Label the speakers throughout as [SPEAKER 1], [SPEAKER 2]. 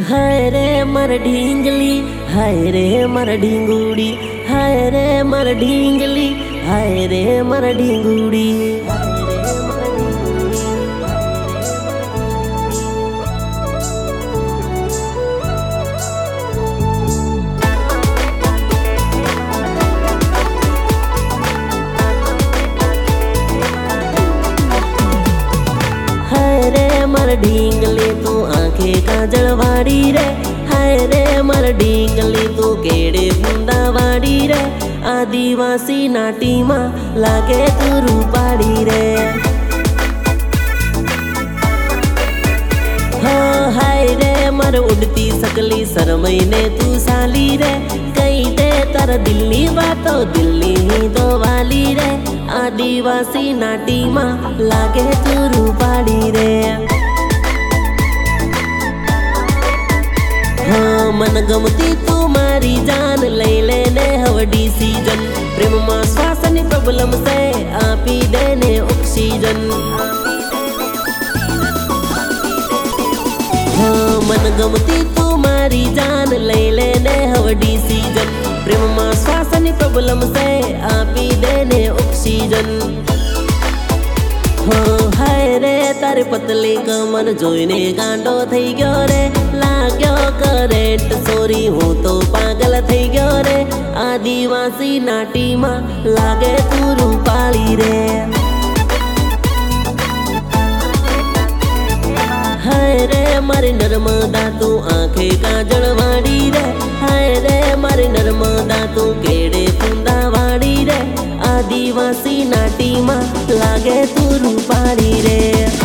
[SPEAKER 1] हाय रे मर ढींगली, हाय रे मर ढींगुड़ी, हाय रे मर ढींगली, हाय रे मर ढींगुड़ी। हाय रे मर ढींगली तू आंखें काजलवाड़ी रे, हाय रे मर ढींगली तू केड़े बूंदावाड़ी रे। आदिवासी नाटी मां लागे तू रूपाड़ी रे। हाँ हाय रे मर उड़ती सकली शरमई ने तू साली रे। कई दे तर दिल्ली बातो दिल्ली ही दो वाली रे। आदिवासी नाटी मां लागे तू रूपाड़ी रे। हाँ मन गमती तू मारी जान लई लेने हवडी सीजन। प्रेम मां श्वासनी प्रॉब्लम से आपी देने ऑक्सीजन। हाँ मन गमती तू मारी जान लई लेने हवडी सीजन। प्रेम मां श्वासनी प्रॉब्लम से आपी देने ऑक्सीजन। हाँ हाय रे तारे पतली कमर जोईने गांडो थई गयो रे। लाग्यो करेंट सोरी हूँ तो पागल थई गयो रे। आदिवासी नाटी मां लागे तू रूपाली रे। हाय रे मारी नर्मदा तू आंखें काजलवाड़ी रे। हाय रे मारी नर्मदा तू केड़े बूंदावाड़ी रे। आदिवासी नाटी मां लागे तू रूपाड़ी रे।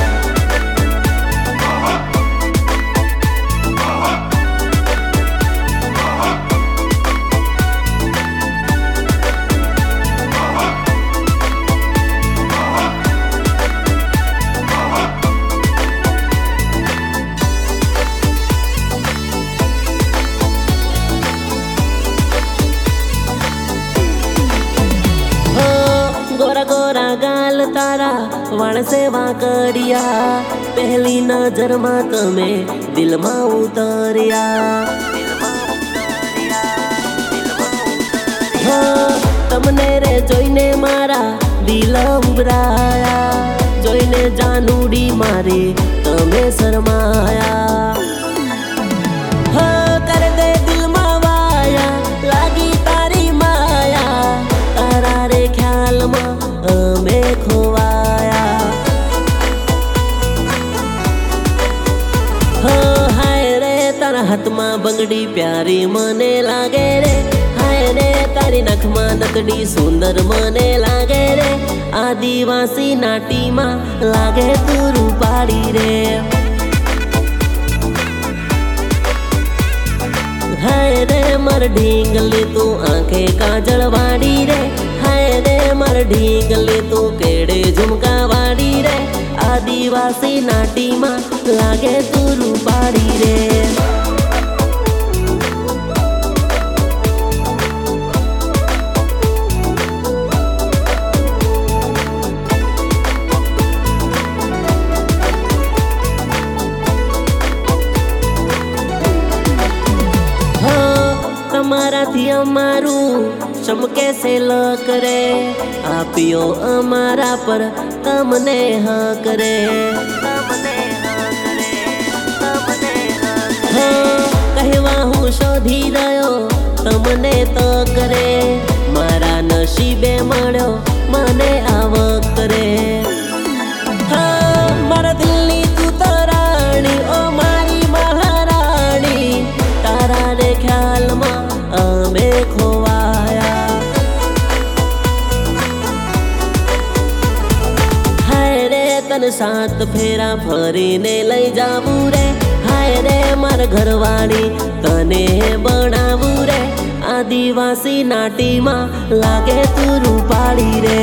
[SPEAKER 1] गोरा गोरा गाल तारा वाण से वाकड़िया। पहली नजर मां तमे दिल मां उतरिया। हाँ तमने रे जोईने मारा दिल उभराया। जोईने जानूडी मारे तमे शरमाया। हाँ कर दे दिल मां वाया लागी तारी माया। तारा रे ख्याल मां में खोवाया। हाँ हाय रे तारा हाथ मां बंगड़ी प्यारी मने लागे रे। हाय रे तारी नख मां नकड़ी सुंदर मने लागे रे। आदिवासी नाटी मां लागे तू रूपाड़ी रे। हाय रे मर ढींगली तू आंखें काजलवाड़ी रे। हाय रे मर ढींगली तू केड़े झुमकावाड़ी रे। आदिवासी नाटी मां लागे तू रूपाड़ी रे। તમારાથી અમારું ચમકે છે લક રે। આપ્યો અમારા પર તમને હક રે। हाँ કહેવા હું શોધી રહ્યો તમને તક રે। મારા નસીબે મળ્યો મને આવક રે। हाँ મારા દિલની તું તો રાણી ઓ મારી મહારાણી। તારા રે ખ્યાલમાં અમે ખોવાયા। હાય રે તને સાત ફેરા ફરીને લઈ જાવું રે। હાય રે માર ઘરવાળી તને બનાવું રે। આદિવાસી નાટી માં લાગે તું રૂપાળી રે।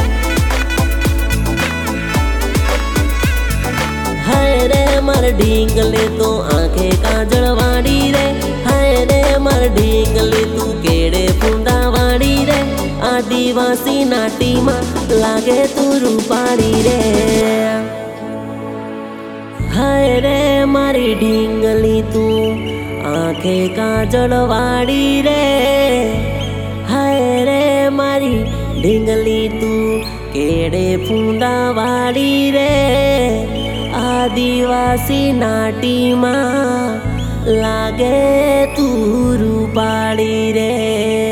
[SPEAKER 1] हाय रे मर ढींगली तू आंखें काजलवाड़ी रे। हाय रे मर ढींगली तू केड़े बूंदावाड़ी रे। आदिवासी नाटी मां लागे तू रूपाड़ी रे। हाय रे मारी ढींगली तू આંખે કાજળ વાળી રે, હાય રે મારી ઢીંગલી તું કેડે ફૂંદા વાળી રે, આદિવાસી નાટીમાં લાગે તું રૂપાળી રે.